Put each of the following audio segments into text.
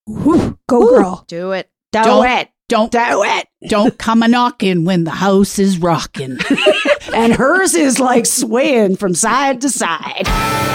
Whew, go girl. Do it. Do it. Don't come a knocking when the house is rocking. And hers is like swaying from side to side.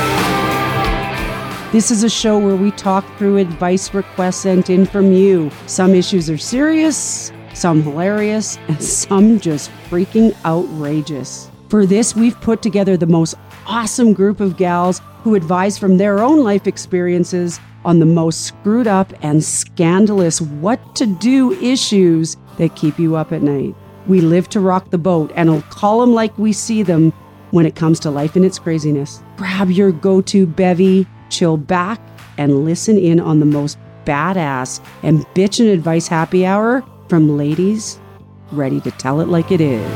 This is a show where we talk through advice requests sent in from you. Some issues are serious, some hilarious, and some just freaking outrageous. For this, we've put together the most awesome group of gals who advise from their own life experiences on the most screwed up and scandalous what-to-do issues that keep you up at night. We live to rock the boat, and we'll call them like we see them when it comes to life and its craziness. Grab your go-to bevy, chill back, and listen in on the most badass and bitchin' advice happy hour from ladies ready to tell it like it is.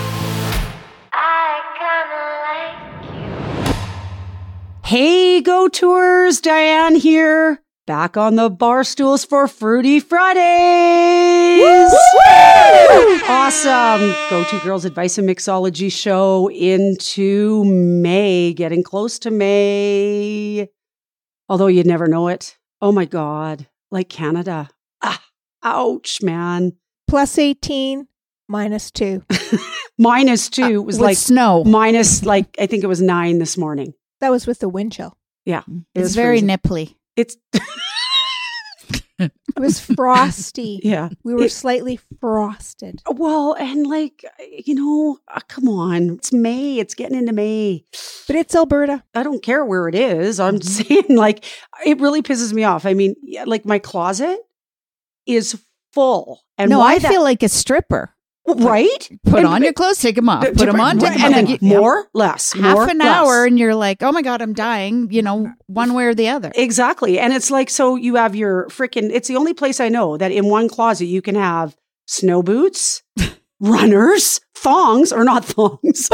Hey, Go Tours, Diane here. Back on the bar stools for Fruity Fridays. Woo! Awesome. Go-To Girls Advice and Mixology show into May, getting close to May. Although you'd never know it. Oh my God. Like Canada. Ouch, man. Plus 18, minus 2. Minus 2 was with like snow. minus, like, I think it was 9 this morning. That was with the wind chill. Yeah. It's very freezing. nipply. It's, It was frosty. yeah. We were slightly frosted. Well, and like, come on. It's May. It's getting into May. But it's Alberta. I don't care where it is. I'm saying, like, it really pisses me off. I mean, like, my closet is full. And No, why I that- feel like a stripper. Right? Put And- on your clothes, take them off. Put them on, take them and off. then more, less. Half more, an less. hour, and you're like, oh my God, I'm dying, one way or the other. Exactly. And it's like, so you have your freaking, it's the only place I know that in one closet you can have snow boots, runners, thongs, or not thongs.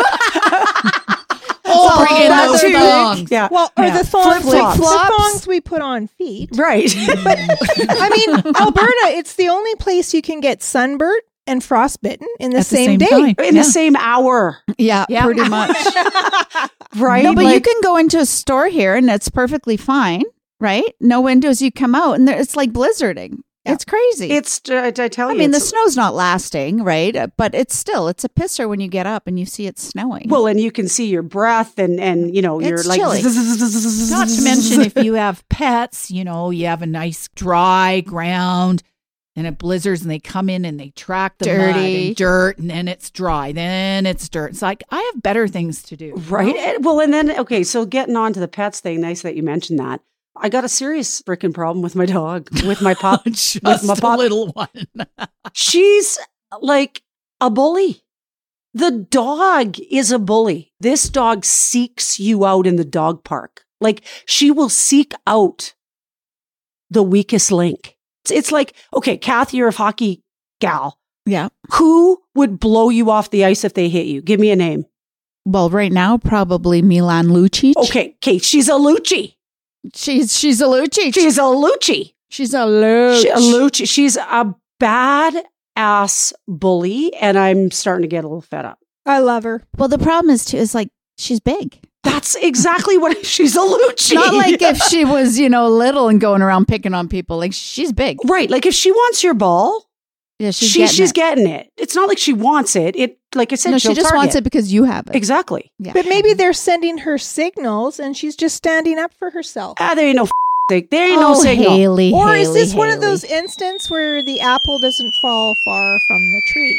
Oh, bring in that's those big. thongs. Yeah. Well, or Yeah. the thongs, Flip-flops. the thongs we put on feet. Right. I mean, Alberta, it's the only place you can get sunburnt and frostbitten in the At the same same day. time. In the same hour. Yeah, pretty much. Right. No, but Like- you can go into a store here, and it's perfectly fine, right? No windows. You come out, and it's like blizzarding. Yeah. It's crazy. It's, I tell you. I mean, the it's- snow's not lasting, right? But it's a pisser when you get up and you see it snowing. Well, and you can see your breath and you're It's like. chilly. Not to mention if you have pets, you have a nice dry ground and it blizzards and they come in and they track the mud Dirty. and dirt and then it's dry, then it's dirt. It's like, I have better things to do. Right. Well, and then, okay, so getting on to the pets thing, nice that you mentioned that. I got a serious freaking problem with my dog, with my pup. Just with my a pup. little one. She's like a bully. The dog is a bully. This dog seeks you out in the dog park. Like, she will seek out the weakest link. It's like, okay, Kath, you're a hockey gal. yeah. Who would blow you off the ice if they hit you? Give me a name. Well, right now, probably Milan Lucic. Okay, she's a Lucci. She's a Lucic. She's a Lucci. She's a Lucic. She's a bad ass bully, and I'm starting to get a little fed up. I love her. Well, the problem is like she's big. That's exactly what she's a Lucci. Not like if she was, little and going around picking on people. Like she's big. right. Like if she wants your ball, Yeah, she's getting it. It's not like she wants it. It, like I said, No, she she'll just wants target. it because you have it. Exactly. Yeah. But maybe they're sending her signals and she's just standing up for herself. There ain't no there ain't no signal. Haley, Or is Haley, this one of Haley. those instances where the apple doesn't fall far from the tree?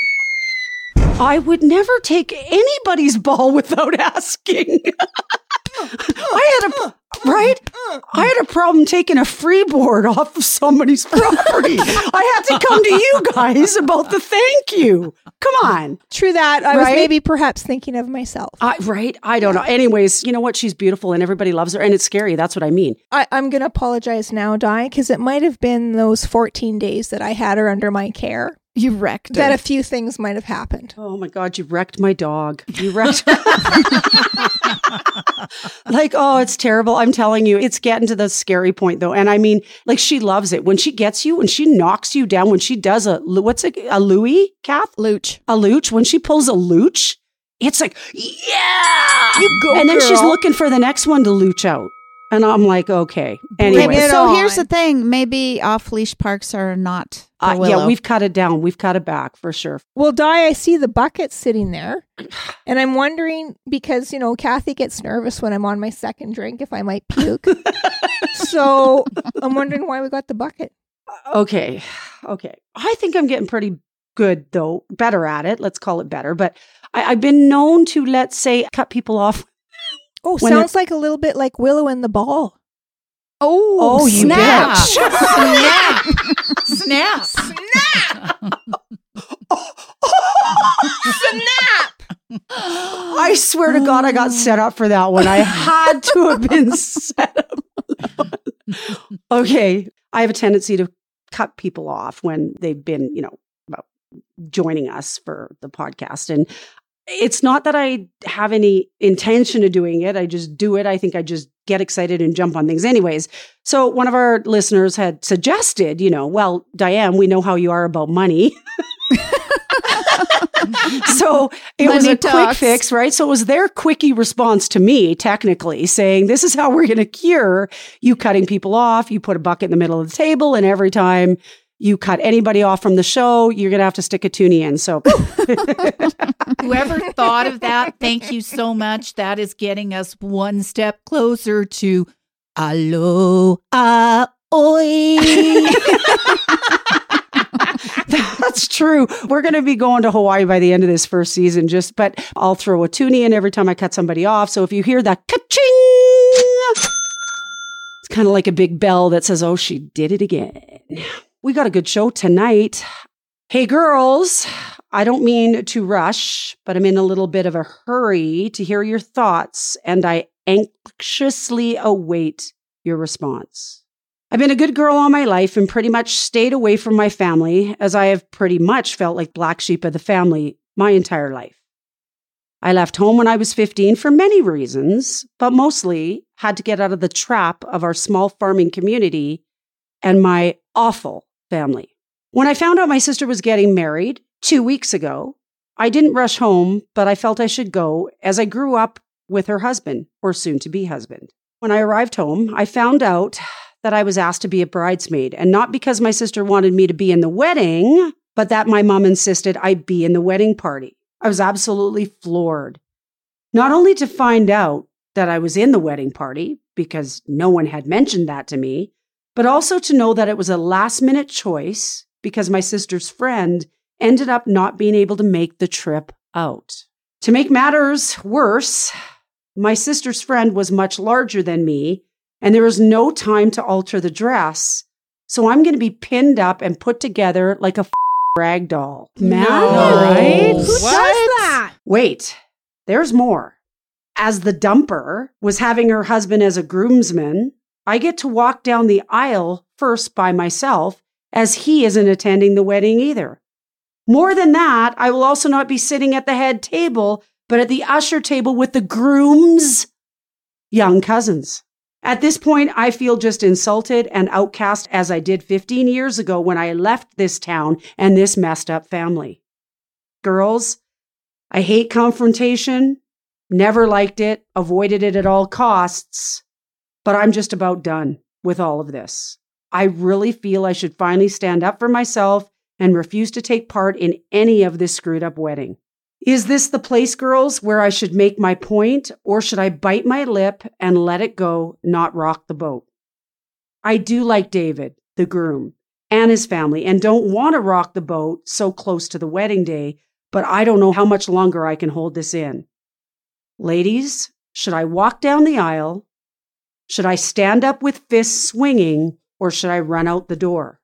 I would never take anybody's ball without asking. I had a problem taking a freeboard off of somebody's property. I had to come to you guys about the thank you. Come on. True that. I was Right? maybe perhaps thinking of myself. Right? I don't know. Anyways, you know what? She's beautiful and everybody loves her and it's scary. That's what I mean. I'm going to apologize now, Di, because it might have been those 14 days that I had her under my care You wrecked that her. a few things might have happened. Oh my God, you wrecked my dog. You wrecked Like, oh, it's terrible. I'm telling you, it's getting to the scary point though. And I mean, like she loves it. When she gets you, when she knocks you down, when she does a Louis, Kath? Luch. A looch. When she pulls a looch, it's like, yeah! You go, And then she's girl. looking for the next one to looch out. And I'm like, okay. Anyway. Bring it so on. here's the thing. Maybe off-leash parks are not for Willow. Yeah, we've cut it down. We've cut it back for sure. Well, Di, I see the bucket sitting there, and I'm wondering because, Kathy gets nervous when I'm on my second drink if I might puke. So I'm wondering why we got the bucket. Okay. I think I'm getting pretty good, though. Better at it. Let's call it better. But I've been known to, let's say, cut people off. Oh, When sounds like a little bit like Willow and the Ball. Oh, you snap. bet. Snap. Snap! I swear to God, I got set up for that one. I had to have been set up. Okay. I have a tendency to cut people off when they've been, joining us for the podcast. And it's not that I have any intention of doing it. I just do it. I think I just get excited and jump on things anyways. So one of our listeners had suggested, well, Diane, we know how you are about money. So it was Money a quick talks. fix, right? So it was their quickie response to me, technically, saying, this is how we're going to cure you cutting people off. You put a bucket in the middle of the table, and every time you cut anybody off from the show, you're going to have to stick a toonie in. So Whoever thought of that, thank you so much. That is getting us one step closer to aloha oi. that's true. We're going to be going to Hawaii by the end of this first season, but I'll throw a toonie in every time I cut somebody off. So if you hear that ka-ching, it's kind of like a big bell that says, oh, she did it again. We got a good show tonight. Hey, girls, I don't mean to rush, but I'm in a little bit of a hurry to hear your thoughts, and I anxiously await your response. I've been a good girl all my life and pretty much stayed away from my family, as I have pretty much felt like black sheep of the family my entire life. I left home when I was 15 for many reasons, but mostly had to get out of the trap of our small farming community and my awful family. When I found out my sister was getting married 2 weeks ago, I didn't rush home, but I felt I should go as I grew up with her husband, or soon-to-be husband. When I arrived home, I found out that I was asked to be a bridesmaid, and not because my sister wanted me to be in the wedding, but that my mom insisted I be in the wedding party. I was absolutely floored. Not only to find out that I was in the wedding party, because no one had mentioned that to me, but also to know that it was a last-minute choice because my sister's friend ended up not being able to make the trip out. To make matters worse, my sister's friend was much larger than me, and there was no time to alter the dress, so I'm going to be pinned up and put together like a rag doll. Man, right? Who does that? Wait, there's more. As the dumper was having her husband as a groomsman, I get to walk down the aisle first by myself, as he isn't attending the wedding either. More than that, I will also not be sitting at the head table, but at the usher table with the groom's young cousins. At this point, I feel just insulted and outcast as I did 15 years ago when I left this town and this messed up family. Girls, I hate confrontation, never liked it, avoided it at all costs, but I'm just about done with all of this. I really feel I should finally stand up for myself and refuse to take part in any of this screwed up wedding. Is this the place, girls, where I should make my point, or should I bite my lip and let it go, not rock the boat? I do like David, the groom, and his family, and don't want to rock the boat so close to the wedding day, but I don't know how much longer I can hold this in. Ladies, should I walk down the aisle? Should I stand up with fists swinging, or should I run out the door?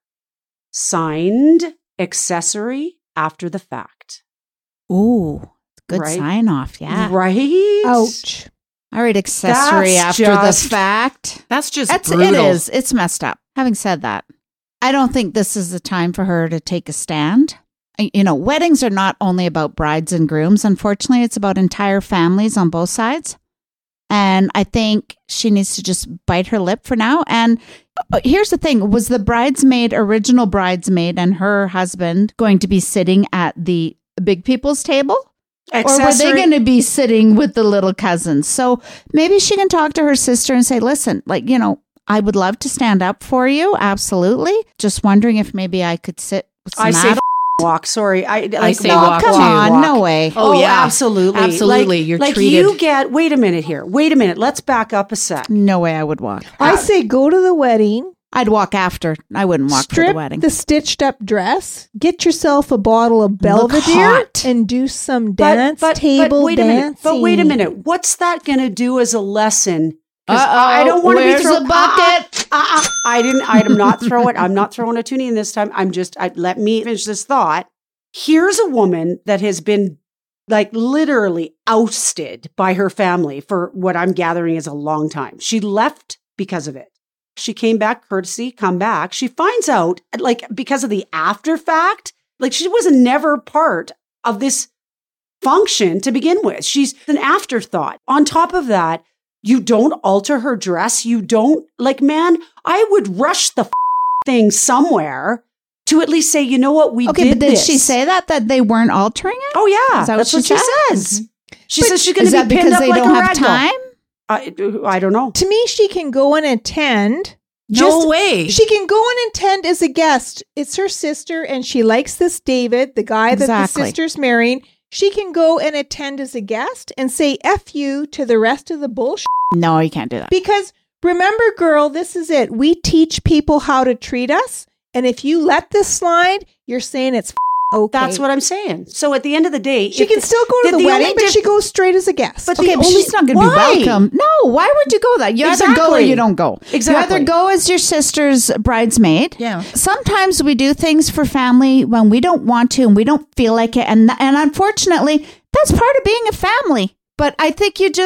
Signed, accessory after the fact. Ooh, good Right? sign off. Yeah. Right? Ouch. All right, accessory That's after just- the fact. That's just It brutal. is. It's messed up. Having said that, I don't think this is the time for her to take a stand. You know, weddings are not only about brides and grooms. Unfortunately, it's about entire families on both sides. And I think she needs to just bite her lip for now. And here's the thing. Was the original bridesmaid and her husband going to be sitting at the big people's table? Or were they going to be sitting with the little cousins? So maybe she can talk to her sister and say, listen, like, you know, I would love to stand up for you. Absolutely. Just wondering if maybe I could sit with some adults. Walk. Sorry. I say walk. Come too. on. Walk. No way. Oh, yeah. Absolutely. Absolutely. Like, You're like treated. you get, wait a minute here. Wait a minute. Let's back up a sec. No way I would walk. I say go to the wedding. I'd walk after. I wouldn't walk for Strip the wedding. the stitched up dress. Get yourself a bottle of Belvedere hot. and do some dance but table wait a minute. dancing. But wait a minute. What's that going to do as a lesson? 'Cause Uh-oh, I don't want to be where's throwing the bucket? I'm not throwing a toonie in this time. Let me finish this thought. Here's a woman that has been like literally ousted by her family for what I'm gathering is a long time. She left because of it. She came back, come back. She finds out, like, because of the after fact, like she was never part of this function to begin with. She's an afterthought. On top of that, you don't alter her dress. You don't, like, man, I would rush the thing somewhere to at least say, you know what, we did but did this. she say that they weren't altering it? Oh, yeah. Is that That's what what she she said? says. She says she's going Is to that be pinned because up they like don't a have rag doll. time? I don't know. To me, she can go and attend. No way. She can go and attend as a guest. It's her sister, and she likes this David, the guy that the Exactly. sister's marrying. She can go and attend as a guest and say F you to the rest of the bullshit. No, you can't do that. Because remember, girl, this is it. We teach people how to treat us. And if you let this slide, you're saying it's okay. That's what I'm saying. So at the end of the day, She can still go to the wedding, but she goes straight as a guest. But Okay, but she's not going to be welcome. No, why would you go that? You either go or Exactly. you don't go. Exactly. You either go as your sister's bridesmaid. Yeah. Sometimes we do things for family when we don't want to and we don't feel like it. And unfortunately, that's part of being a family. But I think you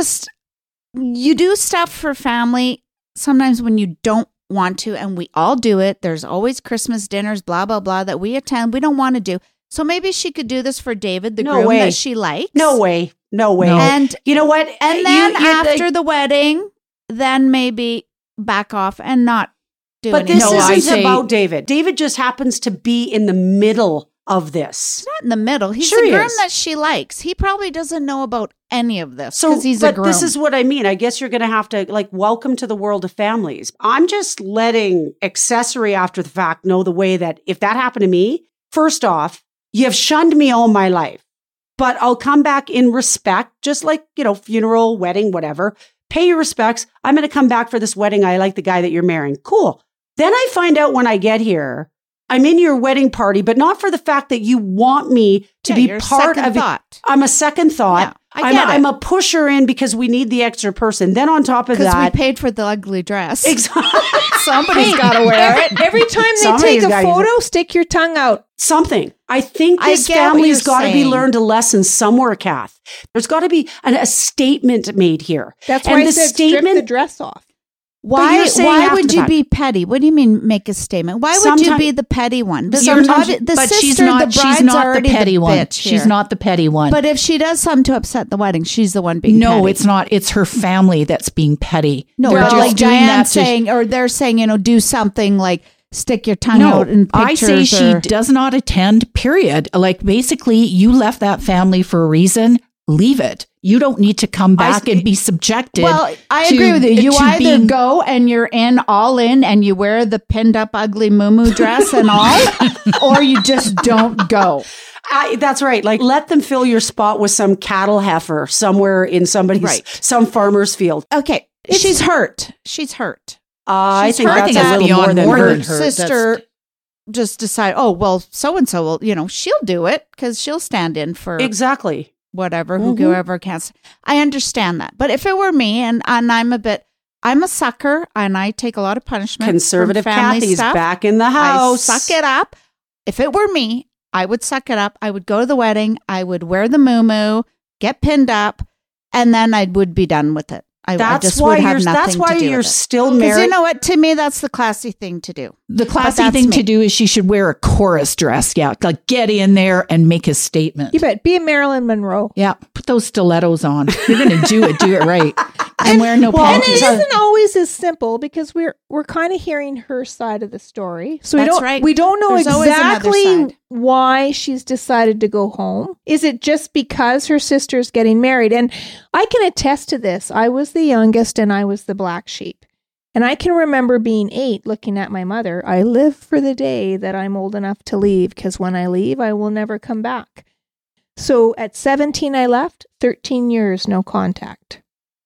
do stuff for family sometimes when you don't want to, and we all do it. There's always Christmas dinners, blah, blah, blah, that we attend. We don't want to do. So maybe she could do this for David, the groom that she likes. No way. No. And you know what? And then after the wedding, then maybe back off and not do But anything. this I isn't say- about David. David just happens to be in the middle of this. He's not in the middle. He's Sure the he groom is. that she likes. He probably doesn't know about any of this So, because he's a but groom. this is what I mean. I guess you're going to have to like welcome to the world of families. I'm just letting accessory after the fact know the way that if that happened to me, first off, you have shunned me all my life, but I'll come back in respect, just like, you know, funeral, wedding, whatever. Pay your respects. I'm going to come back for this wedding. I like the guy that you're marrying. Cool. Then I find out when I get here, I'm in your wedding party, but not for the fact that you want me to be you're a part second of it. thought. I'm a second thought. Yeah, I get it. I'm a pusher in because we need the extra person. Then on top of Because we that, paid for the ugly dress. exactly. Somebody's got to wear it. Every time they Somebody's take a gotta use photo, stick your tongue out. Something. I think I this get what family's you're got to be saying. learned a lesson somewhere, Kath. There's got to be a statement made here. That's And why I the said strip the statement. dress off. you're saying Why after would the you fact. be petty? What do you mean make a statement? Why would you Sometime- be the petty one? The Sometimes- But sister, she's not. the She's bride's not the already petty one. bitch She's here. not the petty one. But if she does something to upset the wedding, she's the one being no, petty. it's not. It's her family that's being petty. No, They're but just like doing Diane's that to- saying, or they're saying, do something like stick your tongue No, out in I pictures. say she or- does not attend, period. Like, basically, you left that family for a reason. Leave it. You don't need to come back and be subjected. Well, I to- agree with you. You to either being- go and you're all in, and you wear the pinned up ugly muumuu dress and all, or you just don't go. That's right. Like, let them fill your spot with some cattle heifer somewhere in some farmer's field. Okay, she's hurt. She's hurt. I She's think hurt. that's I think a that's little more beyond than more hurt. than Her hurt. sister just decide, oh, well, so-and-so will, she'll do it because she'll stand in for Exactly. whatever, Mhm. whoever can. I understand that. But if it were me, and I'm a sucker, and I take a lot of punishment. Conservative from family Kathy's stuff. back in the house. I suck it up. If it were me, I would suck it up. I would go to the wedding. I would wear the muumuu, get pinned up, and then I would be done with it. I That's just why would have you're. nothing That's why to do you're with it. still Because married. you know what? To me, that's the classy thing to do. The classy that's thing me. to do is she should wear a chorus dress. Yeah, like get in there and make a statement. You bet. Be a Marilyn Monroe. Yeah, put those stilettos on. You're going to do it. Do it right. I'm wearing no and panties. it isn't always as simple because we're kind of hearing her side of the story. So That's right. we don't know There's always another exactly side. why she's decided to go home. Is it just because her sister's getting married? And I can attest to this. I was the youngest and I was the black sheep. And I can remember being 8 looking at my mother. I live for the day that I'm old enough to leave because when I leave, I will never come back. So at 17, I left, 13 years, no contact.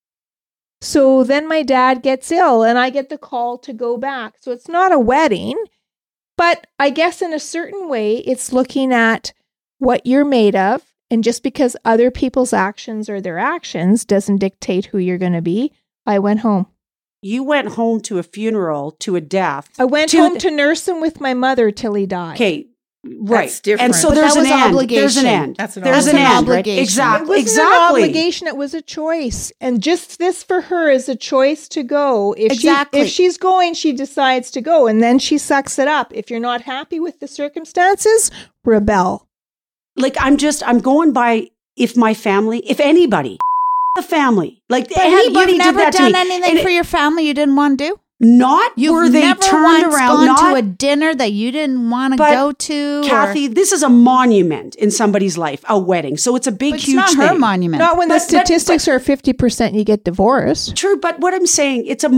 So then my dad gets ill and I get the call to go back. So it's not a wedding, but I guess in a certain way, it's looking at what you're made of. And just because other people's actions are their actions doesn't dictate who you're going to be. I went home. You went home to a funeral, to a death. I went home to nurse him with my mother till he died. Okay, right. That's different. And so But there's that an was end. obligation. There's an end. That's an There's an obligation. end. Right? Obligation. It Exactly. wasn't Exactly. an obligation, it was a choice. And just this for her is a choice to go. Exactly. If she's going, she decides to go. And then she sucks it up. If you're not happy with the circumstances, rebel. Like I'm going by if anybody, the family, like But anybody you've did never that to done me. anything And for your family you didn't want to do? not You've were they never turned once around, gone not to a dinner that you didn't want to But, go to? Kathy, this is a monument in somebody's life, a wedding. So it's a big, But it's huge not her thing. monument. Not when the But- statistics are 50% you get divorced. True, but what I'm saying, it's a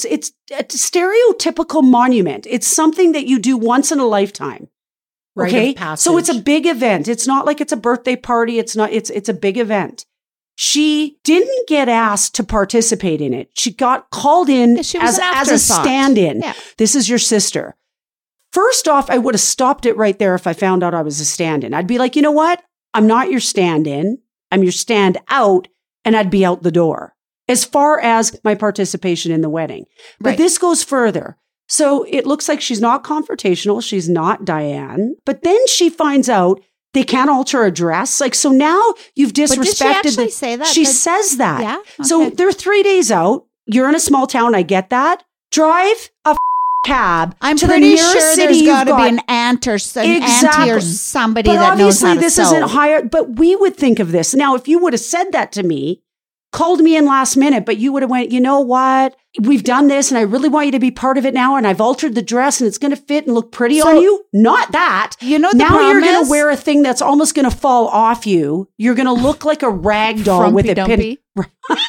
stereotypical monument. It's something that you do once in a lifetime. Rite of Okay, passage. so it's a big event. It's not like it's a birthday party. It's a big event. She didn't get asked to participate in it. She got called in Yeah, she was as an a afterthought. stand-in. Yeah. This is your sister. First off, I would have stopped it right there if I found out I was a stand-in. I'd be like, you know what? I'm not your stand-in. I'm your stand-out, and I'd be out the door as far as my participation in the wedding. But Right. this goes further. So it looks like she's not confrontational. She's not Diane. But then she finds out they can't alter a dress. Like, so now you've disrespected. But did she actually say that? She says that. Yeah? So Okay. they're 3 days out. You're in a small town. I get that. Drive a cab I'm to the pretty nearest sure city there's you've got to be got. an aunt or an auntie Exactly. or somebody But that knows obviously how to this sew. isn't higher, but we would think of this. Now, if you would have said that to me, called me in last minute, but you would have went, you know what? We've done this and I really want you to be part of it now. And I've altered the dress and it's going to fit and look pretty So- on you. Not that. You know the now you're problem going is? to wear a thing that's almost going to fall off you. You're going to look like a rag doll with a pin. The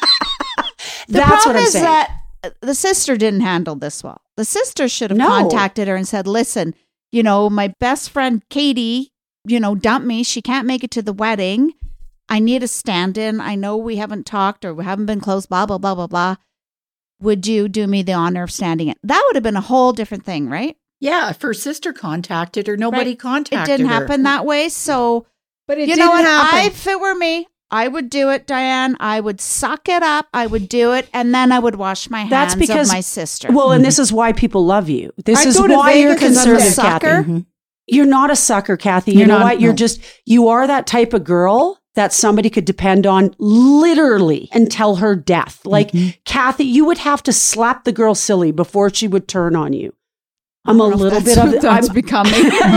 That's problem what I'm is saying. that the sister didn't handle this well. The sister should have No. contacted her and said, listen, my best friend Katie, dumped me. She can't make it to the wedding. I need a stand-in. I know we haven't talked or we haven't been close, blah, blah, blah, blah, blah. Would you do me the honor of standing in? That would have been a whole different thing, right? Yeah, if her sister contacted her, nobody Right. contacted It didn't her. happen that way. So, But it you didn't know what? happen. If it were me, I would do it, Diane. I would suck it up. I would do it. And then I would wash my hands That's because of my sister. Well, and this is why people love you. This I'd is go to why you're Vegas and I'm a conservative, sucker. Kathy. Mhm. You're not a sucker, Kathy. You You're know not- what? no. You are that type of girl that somebody could depend on literally until her death. Like, Kathy, you would have to slap the girl silly before she would turn on you. I'm a little bit of that's I'm, becoming.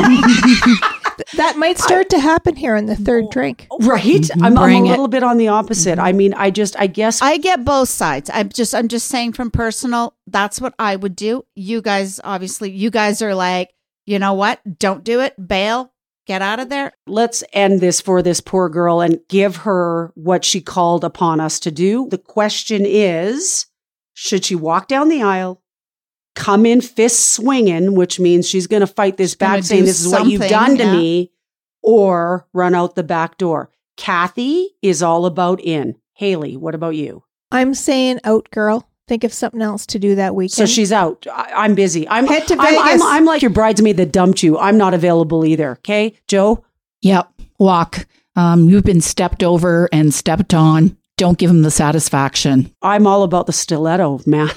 That might start to happen here in the third drink. right. I'm a Bring it. little bit on the opposite. I mean, I guess I get both sides. I'm just saying from personal, that's what I would do. You guys, obviously, you guys are like, you know what? Don't do it. Bail. Get out of there. let's end this for this poor girl and give her what she called upon us to do. The question is, should she walk down the aisle, come in fist swinging, which means she's going to fight this gonna back saying, do this is what you've something, done to yeah. me, or run out the back door? Kathy is all about in. Haley, what about you? I'm saying out, girl. Think of something else to do that weekend. So she's out. I'm busy. Head to I'm Vegas. I'm like your bridesmaid that dumped you. I'm not available either. Okay, Joe? Yep. Walk. You've been stepped over and stepped on. Don't give them the satisfaction. I'm all about the stiletto, man.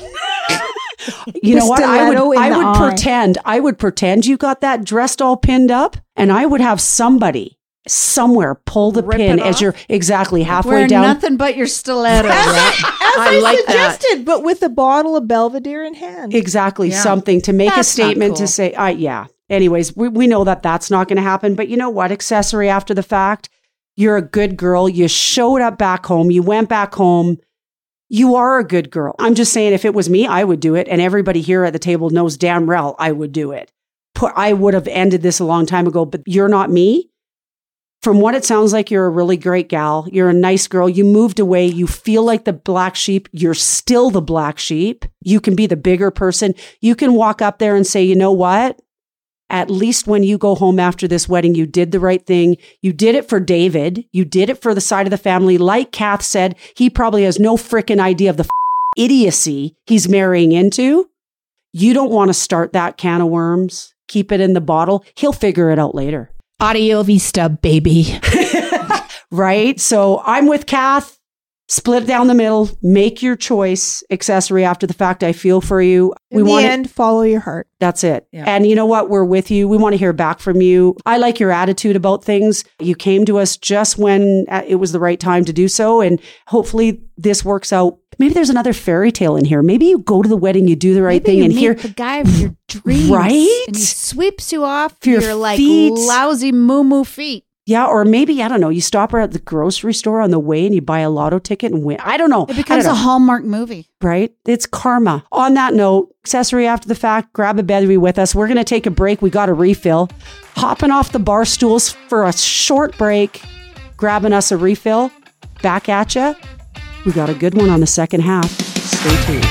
You The know what? stiletto in I the would eye. pretend you got that dressed all pinned up, and I would have somebody somewhere pull the Rip pin it as off? you're exactly halfway Wear down. nothing but your stiletto. As I like that. suggested, but with a bottle of Belvedere in hand. Exactly, Yeah. something to make a That's not statement to cool. say, yeah. Anyways, we know that that's not going to happen, but you know what? Accessory after the fact. You're a good girl. You showed up back home. You went back home. You are a good girl. I'm just saying, if it was me, I would do it. And everybody here at the table knows damn well I would do it. I would have ended this a long time ago, but you're not me. From what it sounds like, you're a really great gal. You're a nice girl. You moved away. You feel like the black sheep. You're still the black sheep. You can be the bigger person. You can walk up there and say, you know what? At least when you go home after this wedding, you did the right thing. You did it for David. You did it for the side of the family. Like Kath said, he probably has no frickin' idea of the idiocy he's marrying into. You don't want to start that can of worms. Keep it in the bottle. He'll figure it out later. Audio vista, baby. Right? So I'm with Kath. Split down the middle. Make your choice. Accessory after the fact. I feel for you. In the end, follow your heart. That's it. Yeah. And you know what? We're with you. We want to hear back from you. I like your attitude about things. You came to us just when it was the right time to do so. And hopefully this works out. Maybe there's another fairy tale in here. Maybe you go to the wedding, you do the right thing, and hear the guy of your dreams. Right? And he sweeps you off your your like feet. lousy moo-moo feet. Yeah, or maybe, I don't know, you stop her at the grocery store on the way and you buy a lotto ticket and win. I don't know. It becomes a Hallmark movie. Right? It's karma. On that note, accessory after the fact, grab a bevy with us. We're going to take a break. We got a refill. Hopping off the bar stools for a short break, grabbing us a refill. Back at ya. We got a good one on the second half. Stay tuned.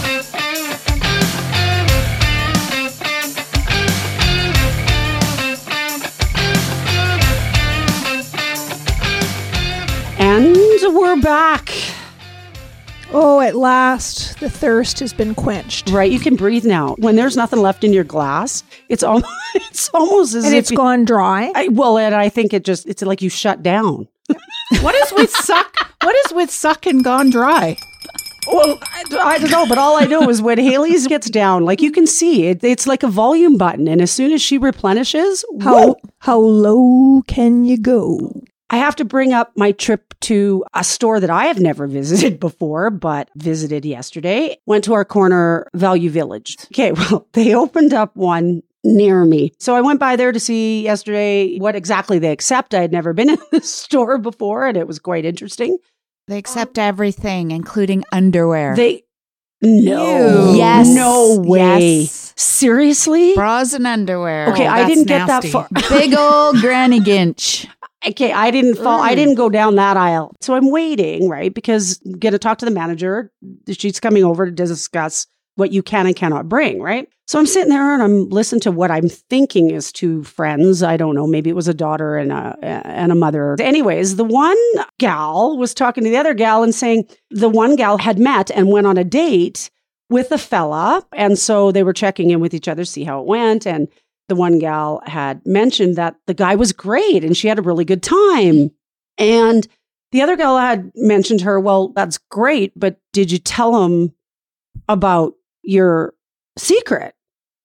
And we're back. Oh, at last, the thirst has been quenched. Right, you can breathe now. When there's nothing left in your glass, it's almost as And if it's gone dry. and I think it's like you shut down. What is with suck? What is with suck and gone dry? Well, I don't know, but all I know is when Haley's gets down, like you can see it, it's like a volume button, and as soon as she replenishes, whoa, How low can you go? I have to bring up my trip to a store that I have never visited before, but visited yesterday. Went to our corner Value Village. Okay, well, they opened up one near me. So I went by there to see yesterday what exactly they accept. I had never been in this store before, and it was quite interesting. They accept everything, including underwear. No. Ew. Yes. No way. Yes. Seriously? Bras and underwear. Okay, Oh, I didn't get nasty. that far. Big old Granny Ginch. Okay, I didn't go down that aisle. So I'm waiting, right? Because I'm going to talk to the manager. She's coming over to discuss what you can and cannot bring, right? So I'm sitting there and I'm listening to what I'm thinking is two friends. I don't know. Maybe it was a daughter and a mother. Anyways, the one gal was talking to the other gal and saying the one gal had met and went on a date with a fella. And so they were checking in with each other, see how it went. And the one gal had mentioned that the guy was great and she had a really good time. And the other gal had mentioned her, well, that's great, but did you tell him about your secret?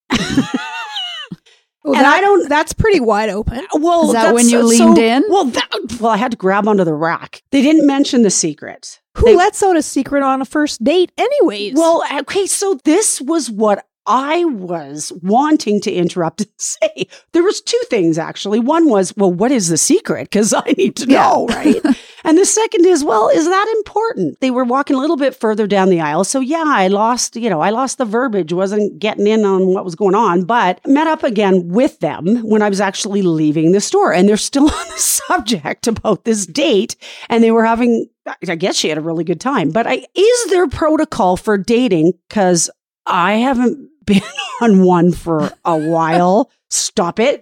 Well, And I don't- That's pretty wide open. Well, Is that that's- when you leaned in? Well, I had to grab onto the rack. They didn't mention the secret. Who lets out a secret on a first date, anyways? Well, okay, so this was what I was wanting to interrupt and say. There was two things, actually. One was, well, what is the secret? Because I need to know, right? And the second is, well, is that important? They were walking a little bit further down the aisle. So yeah, I lost the verbiage, wasn't getting in on what was going on, but met up again with them when I was actually leaving the store. And they're still on the subject about this date. And they were having, I guess she had a really good time. But is there protocol for dating? Because I haven't been on one for a while. Stop it.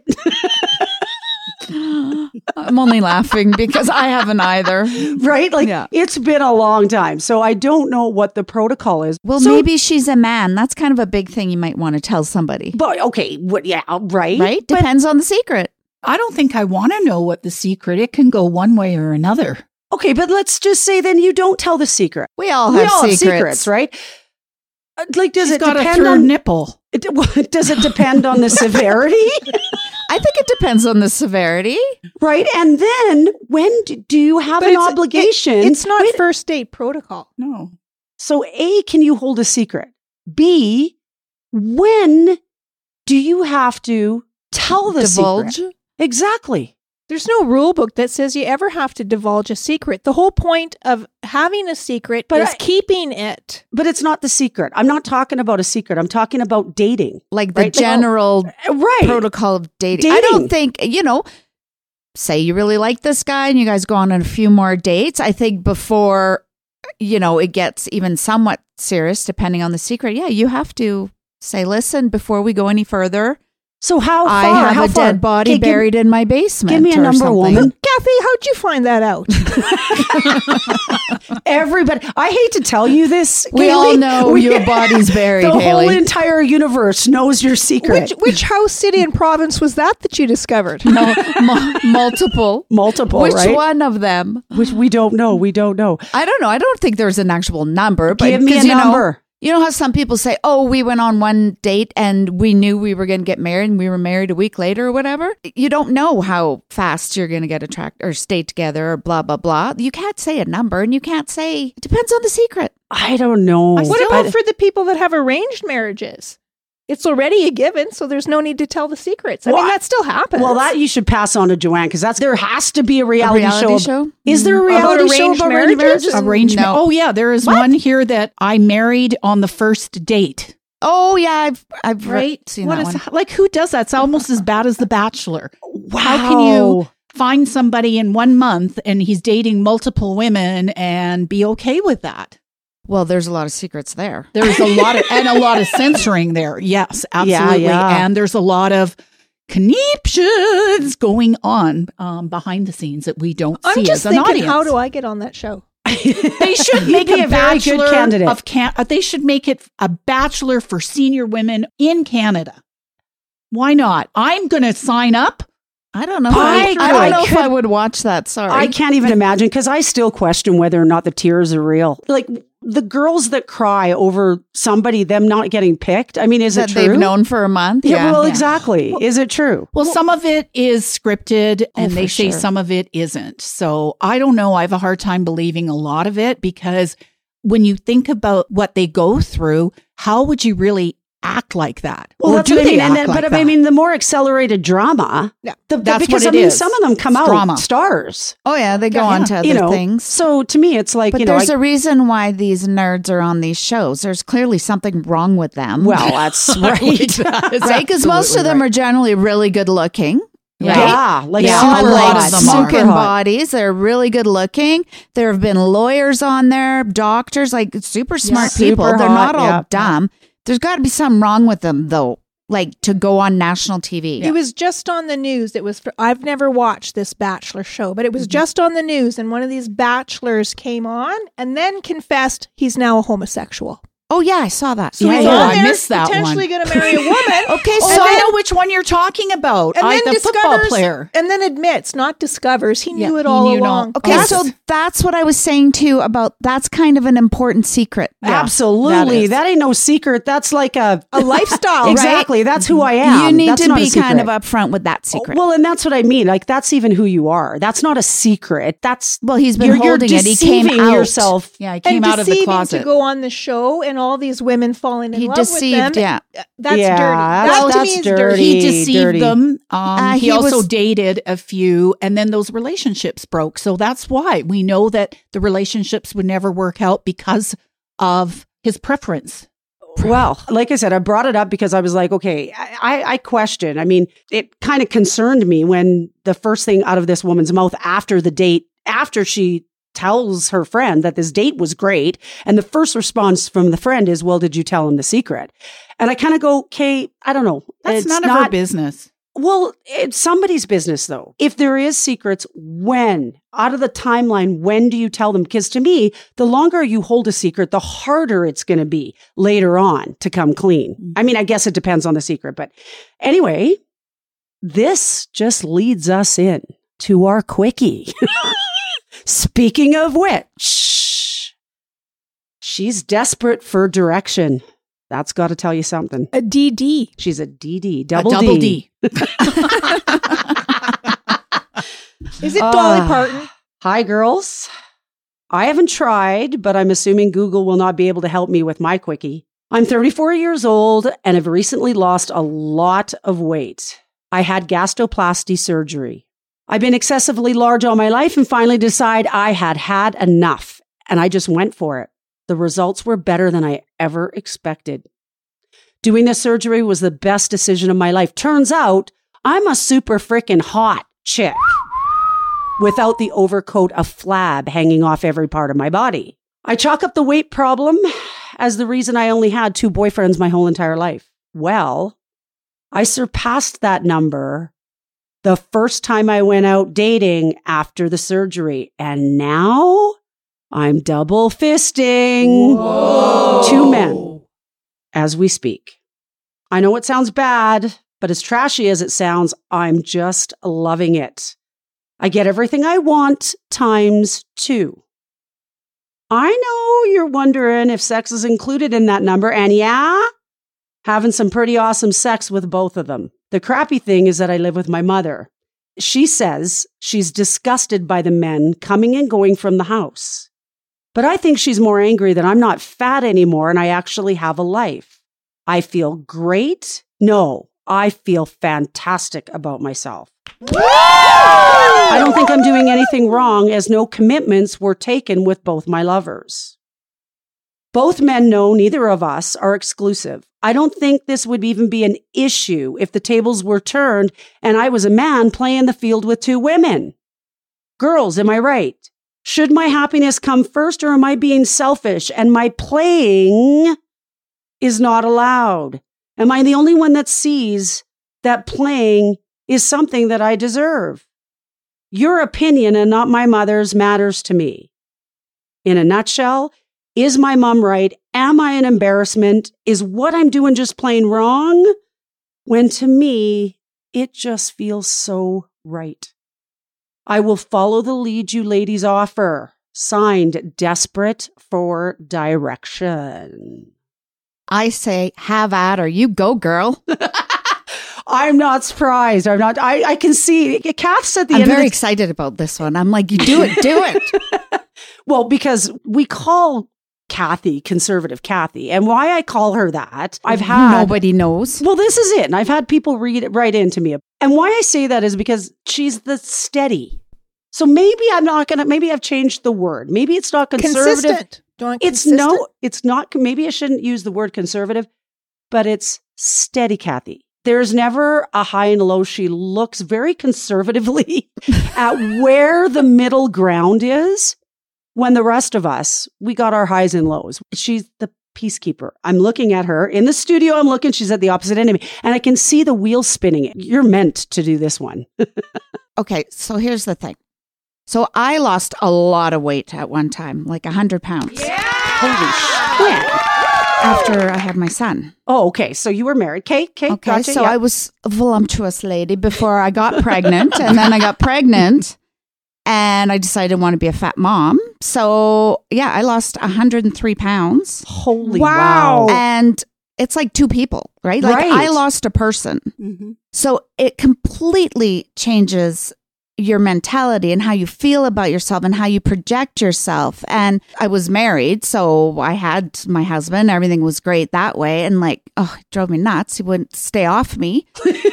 I'm only laughing because I haven't either. Right? Like, Yeah. It's been a long time. So I don't know what the protocol is. Well, So- maybe she's a man. That's kind of a big thing you might want to tell somebody. But okay, yeah, right? Right? But, Depends on the secret. I don't think I want to know what the secret. It can go one way or another. okay, but let's just say then you don't tell the secret. We all We have all secrets. have secrets, right? Like, does She's it got a depend third on nipple. does it depend on the severity? I think it depends on the severity. Right? And then when do you have But an it's- obligation? it's not Wait, first date protocol. No. So A, can you hold a secret? B, when do you have to tell the Divulge. secret? Exactly. There's no rule book that says you ever have to divulge a secret. The whole point of having a secret is keeping it. But it's not the secret. I'm not talking about a secret. I'm talking about dating. Like the general protocol of dating. I don't think, say you really like this guy and you guys go on a few more dates. I think before, it gets even somewhat serious, depending on the secret. Yeah, you have to say, listen, before we go any further. So how far? I have a dead body buried in my basement. Give me a number, woman. Kathy, how'd you find that out? Everybody, I hate to tell you this. We all know your body's buried, The Haley. whole entire universe knows your secret. Which house, city, and province was that you discovered? Multiple. Multiple, Which one of them? Which we don't know. We don't know. I don't know. I don't think there's an actual number. But give me a number. You know how some people say, oh, we went on one date and we knew we were going to get married and we were married a week later or whatever? You don't know how fast you're going to get attracted or stay together or blah, blah, blah. You can't say a number and you can't say, it depends on the secret. I don't know. What about for the people that have arranged marriages? It's already a given, so there's no need to tell the secrets. I mean, that still happens. Well, that you should pass on to Joanne, because there has to be a reality show. Is there a reality show about arranged marriages? Arrangement. No. Oh, yeah. There is one here that I married on the first date. Oh, yeah. I've seen that one. Like, who does that? It's almost as bad as The Bachelor. Wow. How can you find somebody in 1 month and he's dating multiple women and be okay with that? Well, there's a lot of secrets there. There's a lot of censoring there. Yes, absolutely. Yeah. And there's a lot of conniptions going on behind the scenes that we don't see as an audience. I'm just thinking, how do I get on that show? They should make a very good candidate. They should make it a bachelor for senior women in Canada. Why not? I'm going to sign up. I don't know. I don't know if I would watch that. Sorry. I can't even imagine, because I still question whether or not the tears are real. Like, the girls that cry over them not getting picked. I mean, is it true? They've known for a month. Yeah, well, exactly. Is it true? Well, some of it is scripted and they say some of it isn't. So I don't know. I have a hard time believing a lot of it, because when you think about what they go through, how would you really act like that? Well, that's what I mean. But I mean, the more accelerated drama, because some of them come out stars. Oh yeah, they go on to other things. So to me, it's like, but there's a reason why these nerds are on these shows. There's clearly something wrong with them. Well, that's right, right? Because most of them are generally really good looking. Right? Yeah, super bodies. They're really good looking. There have been lawyers on there, doctors, like super smart people. They're not all dumb. There's got to be something wrong with them, though, like to go on national TV. It was just on the news. I've never watched this Bachelor show, but it was just on the news. And one of these bachelors came on and then confessed he's now a homosexual. Oh, yeah, I saw that. So I missed that one. Potentially going to marry a woman. Okay, so I know which one you're talking about. And then the football player. And then admits, not discovers, he knew it all along. Okay, so that's what I was saying too about that's kind of an important secret. Yeah, absolutely. That ain't no secret. That's like a lifestyle, exactly. Right? That's who I am. You need to be kind of upfront with that secret. Well, and that's what I mean. Like, that's even who you are. That's not a secret. That's, he's been holding it. He came out. Yourself. Yeah, he came out of the closet. To go on the show and all these women falling in love with them. Yeah. That's dirty. That to me is dirty. He deceived them. He also dated a few, and then those relationships broke. So that's why we know that the relationships would never work out, because of his preference. Well, like I said, I brought it up because I was like, okay, I question. I mean, it kind of concerned me when the first thing out of this woman's mouth after the date, after she tells her friend that this date was great, and the first response from the friend is, well, did you tell him the secret? And I kind of go, okay, I don't know. That's none of her business. Well, it's somebody's business, though. If there is secrets, when? Out of the timeline, when do you tell them? Because to me, the longer you hold a secret, the harder it's going to be later on to come clean. I mean, I guess it depends on the secret. But anyway, this just leads us in to our quickie. Speaking of which, she's desperate for direction. That's got to tell you something. A DD. She's a DD. Double D. Is it Dolly Parton? Hi, girls. I haven't tried, but I'm assuming Google will not be able to help me with my quickie. I'm 34 years old and have recently lost a lot of weight. I had gastroplasty surgery. I've been excessively large all my life and finally decided I had enough. And I just went for it. The results were better than I ever expected. Doing the surgery was the best decision of my life. Turns out I'm a super freaking hot chick without the overcoat of flab hanging off every part of my body. I chalk up the weight problem as the reason I only had 2 boyfriends my whole entire life. Well, I surpassed that number the first time I went out dating after the surgery. And now I'm double fisting 2 men as we speak. I know it sounds bad, but as trashy as it sounds, I'm just loving it. I get everything I want times 2. I know you're wondering if sex is included in that number, and yeah, having some pretty awesome sex with both of them. The crappy thing is that I live with my mother. She says she's disgusted by the men coming and going from the house. But I think she's more angry that I'm not fat anymore and I actually have a life. I feel great. No, I feel fantastic about myself. I don't think I'm doing anything wrong as no commitments were taken with both my lovers. Both men know neither of us are exclusive. I don't think this would even be an issue if the tables were turned and I was a man playing the field with 2 women. Girls, am I right? Should my happiness come first or am I being selfish and my playing is not allowed? Am I the only one that sees that playing is something that I deserve? Your opinion and not my mother's matters to me. In a nutshell, is my mom right? Am I an embarrassment? Is what I'm doing just plain wrong? When to me, it just feels so right. I will follow the lead you ladies offer. Signed, Desperate for Direction. I say, have at her. You go, girl. I'm not surprised. I can see. Kath said I'm very excited about this one. I'm like, you do it. Well, because we call Kathy Conservative Kathy. And why I call her that, I've had... Nobody knows. Well, this is it. And I've had people write into me. And why I say that is because she's the steady. So maybe maybe I've changed the word. Maybe it's not conservative. It's not, maybe I shouldn't use the word conservative, but it's steady Kathy. There's never a high and low. She looks very conservatively at where the middle ground is. When the rest of us, we got our highs and lows. She's the peacekeeper. I'm looking at her in the studio. She's at the opposite end of me and I can see the wheels spinning. You're meant to do this one. Okay. So here's the thing. So I lost a lot of weight at one time, like 100 pounds. Yeah! Holy shit. After I had my son. Oh, okay. So you were married. Kate, okay, gotcha, so I was a voluptuous lady before I got pregnant. And then I got pregnant. And I decided I want to be a fat mom. So, yeah, I lost 103 pounds. Holy wow. And it's like 2 people, right? Like I lost a person. Mm-hmm. So it completely changes your mentality and how you feel about yourself and how you project yourself. And I was married, so I had my husband. Everything was great that way. And it drove me nuts. He wouldn't stay off me.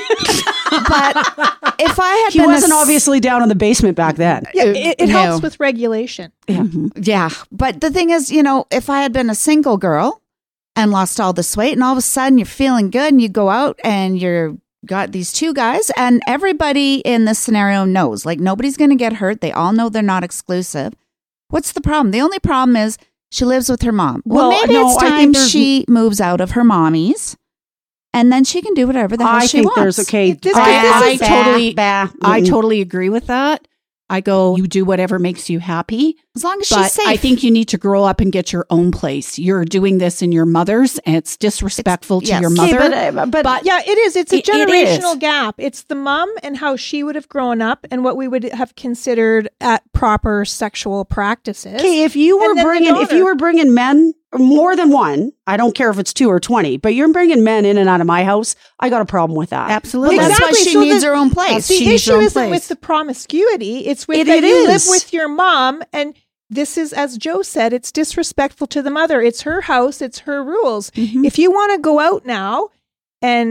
But if I had he wasn't obviously down in the basement back then. Yeah, it helps with regulation. Yeah. Mm-hmm. Yeah. But the thing is, if I had been a single girl and lost all this weight and all of a sudden you're feeling good and you go out and you're got these 2 guys and everybody in this scenario knows, like nobody's going to get hurt. They all know they're not exclusive. What's the problem? The only problem is she lives with her mom. Well, maybe it's time she moves out of her mommy's. And then she can do whatever the hell she wants. I totally agree with that. I go, you do whatever makes you happy. As long as she's safe. I think you need to grow up and get your own place. You're doing this in your mother's, and it's disrespectful to your mother. But yeah, it is. It's a generational gap. It's the mom and how she would have grown up and what we would have considered at proper sexual practices. Okay, if you were bringing men, more than one, I don't care if it's 2 or 20, but you're bringing men in and out of my house, I got a problem with that. Absolutely. Well, that's why she needs her own place. The issue isn't with the promiscuity. It's with that you live with your mom, and this is, as Joe said, it's disrespectful to the mother. It's her house. It's her rules. Mm-hmm. If you want to go out now and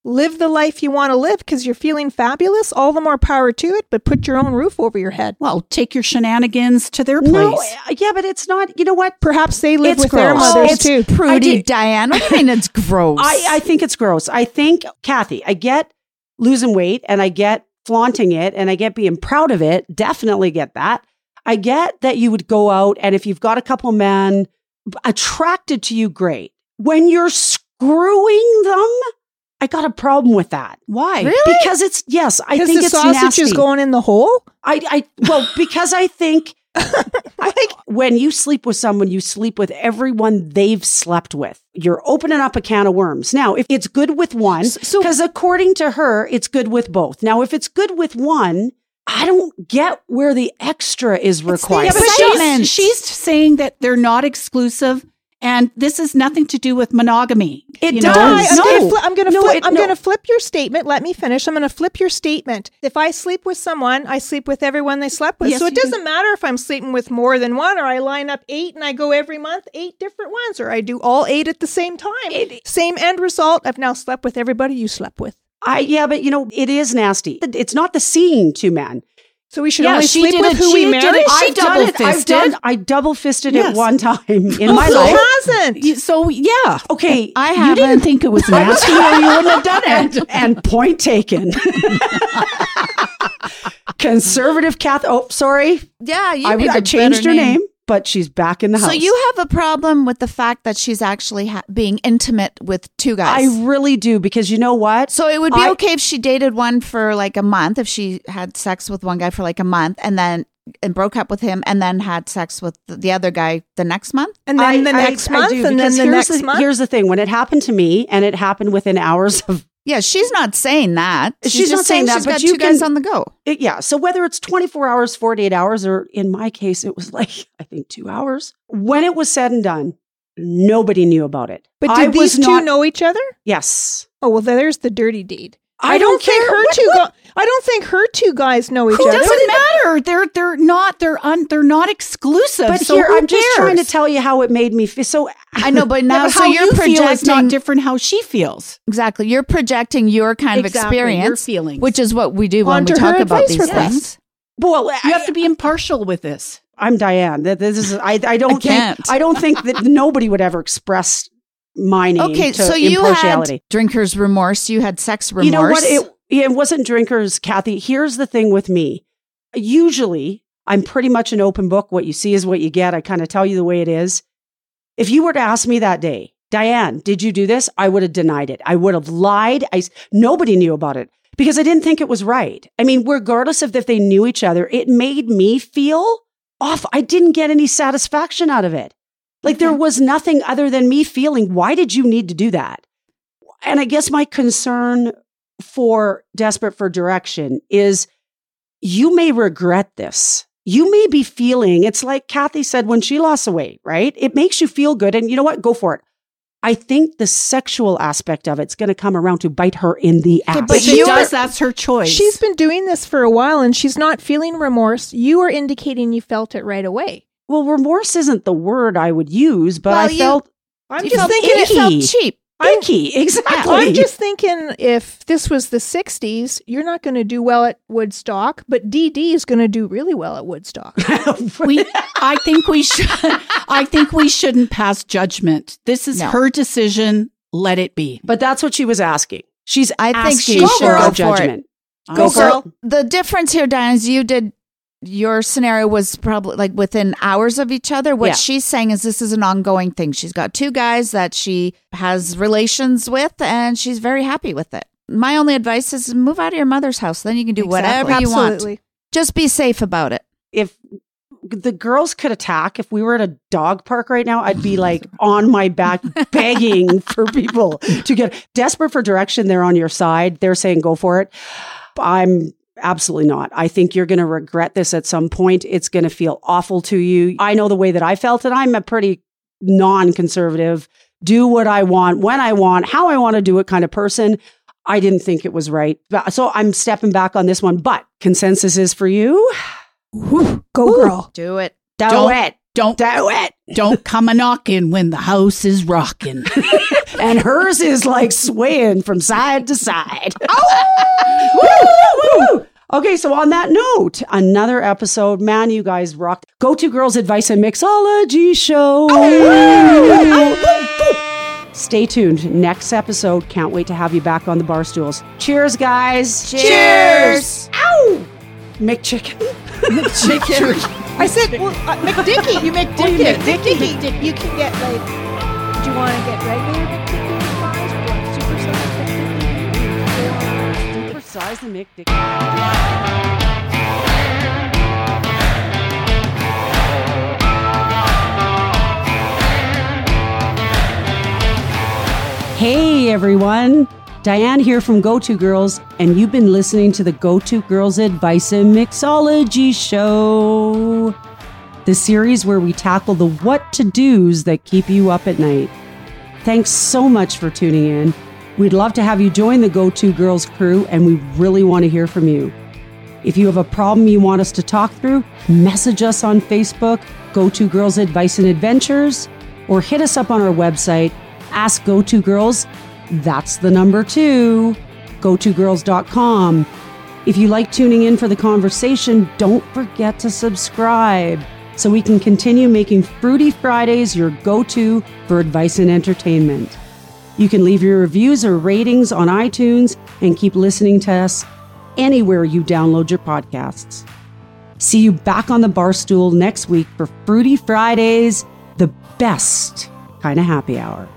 live the life you want to live because you're feeling fabulous, all the more power to it, but put your own roof over your head. Well, take your shenanigans to their place. No, yeah, but it's not, you know what? Perhaps they live It's with their gross. mothers It's too. Prudy, Diane. What do you mean it's gross? I think it's gross. I think, Kathy, I get losing weight and I get flaunting it and I get being proud of it. Definitely get that. I get that you would go out and if you've got a couple men attracted to you, great. When you're screwing them, I got a problem with that. Why? Really? Because I think Because the it's sausage nasty. is going in the hole? Well, because I think when you sleep with someone, you sleep with everyone they've slept with. You're opening up a can of worms. Now, if it's good with one, because according to her, it's good with both. Now, if it's good with one, I don't get where the extra is required. But she's saying that they're not exclusive. And this has nothing to do with monogamy. It you does. know? I'm going to flip your statement. Let me finish. I'm going to flip your statement. If I sleep with someone, I sleep with everyone they slept with. Yes, so it you doesn't matter if I'm sleeping with more than one, or I line up 8 and I go every month 8 different ones, or I do all 8 at the same time. Same end result. I've now slept with everybody you slept with. Yeah, but it is nasty. It's not the seeing two men. So we should only sleep with who we marry? She double-fisted. I double-fisted it one time in my Who life. hasn't? So, yeah. Okay. You didn't think it was nasty or you wouldn't have done it. And point taken. Conservative Kathy. Oh, sorry. Yeah, I changed her name, but she's back in the house. So you have a problem with the fact that she's actually being intimate with two guys? I really do, because you know what? So it would be okay if she dated one for like a month, if she had sex with one guy for like a month and broke up with him and then had sex with the other guy the next month? And then the next month, and then the next month? Here's the thing. When it happened to me, and it happened within hours of... Yeah, she's not saying that. She's not just saying that, she's but got you two guys on the go. Yeah. So whether it's 24 hours, 48 hours, or in my case, it was like, I think 2 hours. When it was said and done, nobody knew about it. But did these two know each other? Yes. Oh, well, there's the dirty deed. I don't think her two guys know each It other. doesn't matter. They're not exclusive. But so here, who I'm just cares? trying to tell you how it made me feel. So I know, but now but so how you're you feel is not projecting different how she feels. exactly. You're projecting your kind of Exactly, experience, your feelings. which is what we do when Onto we her talk about advice these request. things. well, You have to be impartial with this. I'm Diane. This is. I don't can't. think. I don't think that nobody would ever express my name. Okay, to so you impartiality. had drinker's remorse. You had sex remorse. You know what? It wasn't drinkers, Kathy. Here's the thing with me. Usually, I'm pretty much an open book. What you see is what you get. I kind of tell you the way it is. If you were to ask me that day, Diane, did you do this? I would have denied it. I would have lied. Nobody knew about it because I didn't think it was right. I mean, regardless of if they knew each other, it made me feel off. I didn't get any satisfaction out of it. Like there was nothing other than me feeling, why did you need to do that? And I guess my concern for Desperate for Direction is you may regret this. You may be feeling, it's like Kathy said when she lost the weight, right? It makes you feel good. And you know what? Go for it. I think the sexual aspect of it's going to come around to bite her in the ass. But she does. That's her choice. She's been doing this for a while and she's not feeling remorse. You are indicating you felt it right away. Well, remorse isn't the word I would use, but I felt... I'm You just felt thinking it felt cheap. Icky, exactly. I'm just thinking if this was the 60s, you're not going to do well at Woodstock, but DD is going to do really well at Woodstock. I think we shouldn't pass judgment. This is her decision. Let it be. But that's what she was asking. She's I think asking she should for go a for judgment. Go for it. The difference here, Diane, is your scenario was probably like within hours of each other. What she's saying is this is an ongoing thing. She's got two guys that she has relations with and she's very happy with it. My only advice is move out of your mother's house. Then you can do whatever you want. Just be safe about it. If the girls could attack, if we were at a dog park right now, I'd be like on my back begging for people to get Desperate for Direction. They're on your side. They're saying go for it. I'm absolutely not. I think you're going to regret this at some point. It's going to feel awful to you. I know the way that I felt, and I'm a pretty non-conservative, do what I want, when I want, how I want to do it kind of person. I didn't think it was right. So I'm stepping back on this one, but consensus is for you. Go girl. Do it. Do it. Don't come a knocking when the house is rocking. And hers is like swaying from side to side. Oh! Woo! Okay, so on that note, another episode. Man, you guys rocked. Go-To Girls Advice and Mixology Show. Stay tuned. Next episode. Can't wait to have you back on the bar stools. Cheers, guys. Cheers. Ow! McChicken. McChicken. I said, well, McDicky. You McDicky. Oh, you McDicky. McDicky. You can get like, do you want to get regular McDicky fries or like supersized McDicky? Supersize the McDicky. Hey everyone, Diane here from Go-To Girls, and you've been listening to the Go-To Girls Advice and Mixology Show, the series where we tackle the what-to-dos that keep you up at night. Thanks so much for tuning in. We'd love to have you join the Go-To Girls crew, and we really want to hear from you. If you have a problem you want us to talk through, message us on Facebook, Go-To Girls Advice and Adventures, or hit us up on our website, Ask Go-To Girls, that's the number 2, gotogirls.com. If you like tuning in for the conversation, don't forget to subscribe so we can continue making Fruity Fridays your go-to for advice and entertainment. You can leave your reviews or ratings on iTunes and keep listening to us anywhere you download your podcasts. See you back on the bar stool next week for Fruity Fridays, the best kind of happy hour.